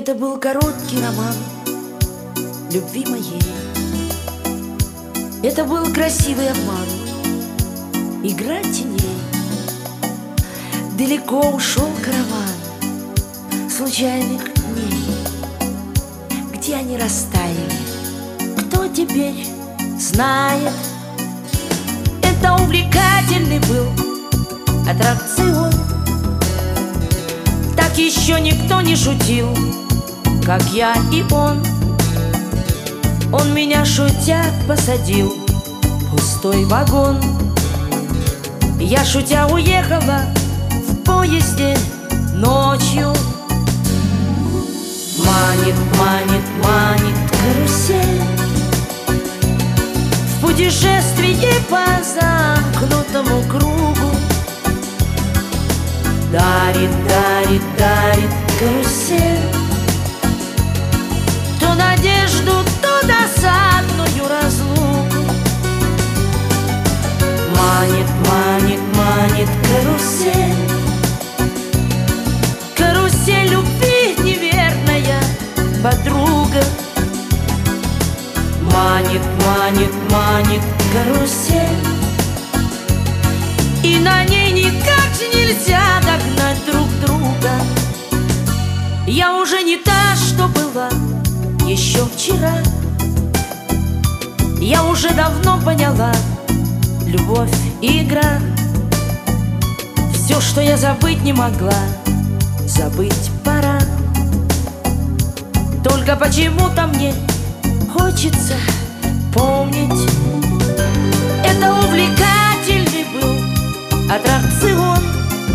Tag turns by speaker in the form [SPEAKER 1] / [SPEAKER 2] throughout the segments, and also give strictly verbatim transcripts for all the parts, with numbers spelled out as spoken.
[SPEAKER 1] Это был короткий роман любви моей. Это был красивый обман, игра теней. Далеко ушел караван случайных дней. Где они растаяли, кто теперь знает? Это увлекательный был аттракцион. Так еще никто не шутил, как я и он. Он меня, шутя, посадил в пустой вагон. Я, шутя, уехала в поезде ночью. Манит, манит, манит карусель в путешествии по замкнутому кругу. Дарит, дарит, дарит карусель то надежду, то досадную разлуку. Манит, манит, манит карусель, карусель любви, неверная подруга. Манит, манит, манит карусель, и на ней никак же нельзя догнать друг друга. Я уже не та, что была еще вчера. Я уже давно поняла, любовь и игра. Все, что я забыть не могла, забыть пора. Только почему-то мне хочется помнить. Это увлекательный был аттракцион.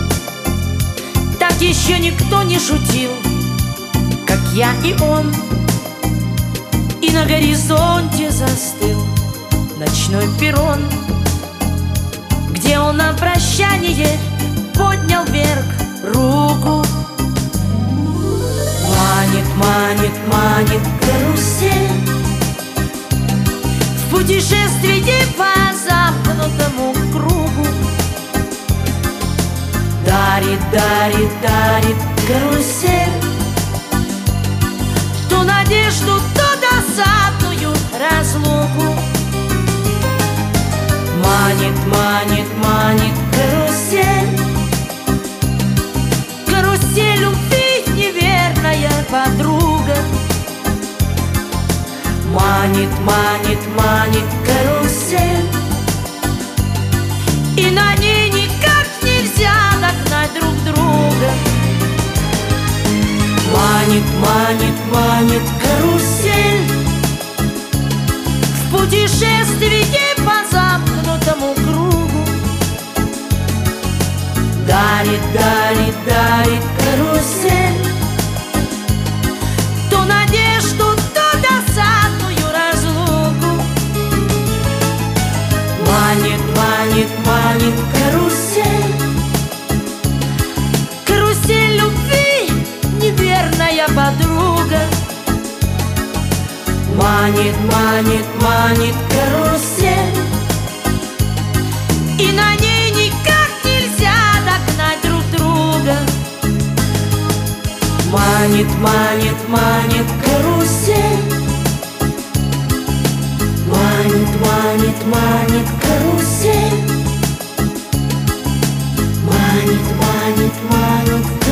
[SPEAKER 1] Так еще никто не шутил, как я и он. И на горизонте застыл ночной перрон, где он на прощание поднял вверх руку. Манит, манит, манит карусель в путешествии по замкнутому кругу. Дарит, дарит, дарит карусель то надежду, то досадную разлуку. Манит, манит, манит карусель, карусель любви, неверная подруга. Манит, манит, манит карусель, и на ней никак нельзя догнать друг друга. Манит, манит, манит карусель в путешествии по замкнутому кругу. Дарит, дарит, дарит карусель то надежду, то досадную разлуку. Манит, манит, манит карусель, карусель любви, неверная подруга. Манит, манит, манит карусель, и на ней никак нельзя догнать друг друга. Манит, манит, манит карусель, манит, манит, манит карусель, манит, манит, манит карусель.